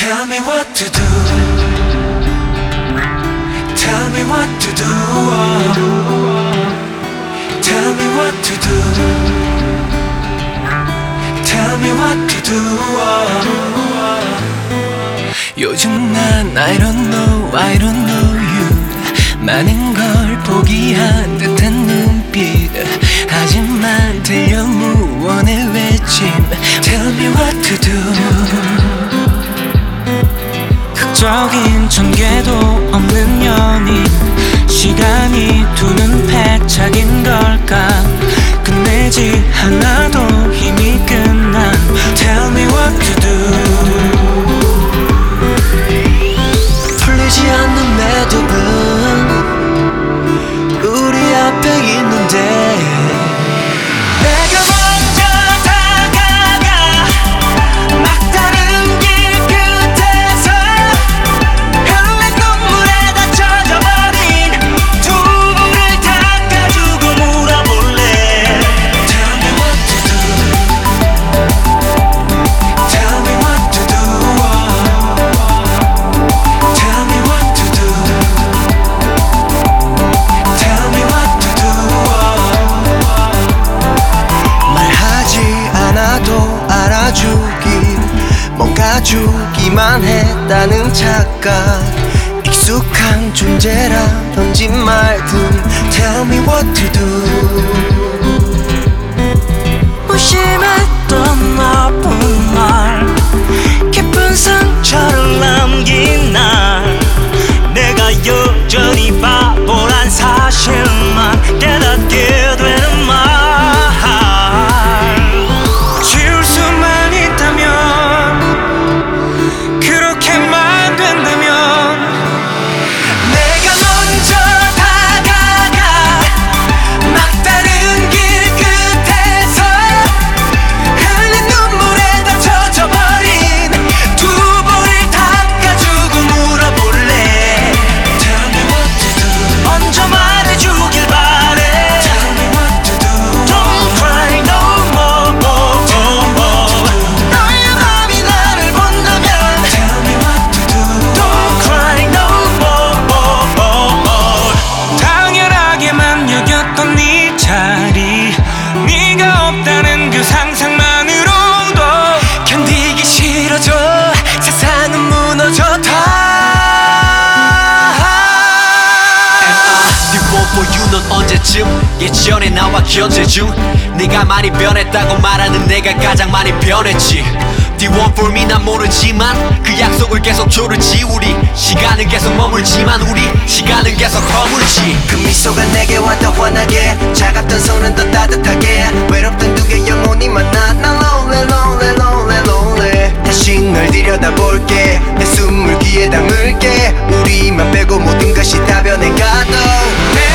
Tell me what to do. Tell me what to do. Tell me what to do. Tell me what to do. 요즘 난 I don't know, I don't know you. 많은 걸 포기한 듯한 눈빛. 하지만 들려 무언의 외침. Tell me what to do. 극적인 전개도 없는 연인. 시간이 두는 패착인 걸까. 끝내지 않아도 힘이 끝난 Tell me what to do. 풀리지 않는 매듭은 우리 앞에 있는데 내가 먼저 다가가 막다른 길 끝에서 흘린 눈물에다 젖어버린 두 볼을 닦아주고 물어볼래. Tell me what to do. Tell me what to do. Tell me what to do. Tell me what to do. 말하지 않아도 알아주길 뭔가 주기만 했다는 착각. 익숙한 존재라 던진 말들 Tell me what to do. 무심했던 나쁜 말 깊은 상처를 남긴 날 내가 여전히 바보란 사실만 깨닫게 되는 말. 지울 수만 있다면 그렇게만 된다면 내가 먼저 다가가 막다른 길 끝에서 흘린 눈물에다 젖어버린 두 볼을 닦아주고 물어볼래. Tell me what to do. 먼저 말해주길 바래. Tell me what to do. Don't cry no more. 너의 맘이 나를 본다면 Tell me what to do. Don't cry no more. 당연하게만 여겼던 네 자리 네가 없다는 그 상상만으로도 견디기 싫어져. 세상은 무너졌다. 네 for you 넌 언제쯤 예전에 나와 견제 중 네가 많이 변했다고 말하는 내가 가장 많이 변했지. The one for me 난 모르지만 그 약속을 계속 조르지. 우리 시간은 계속 머물지만 우리 시간은 계속 허물지. 그 미소가 내게 와 더 환하게 차갑던 손은 더 따뜻하게 외롭던 두 개의 영혼이 만나 난 lonely lonely lonely lonely. 다시 널 들여다볼게 내 숨을 귀에 담을게 우리만 빼고 모든 것이 다 변해가도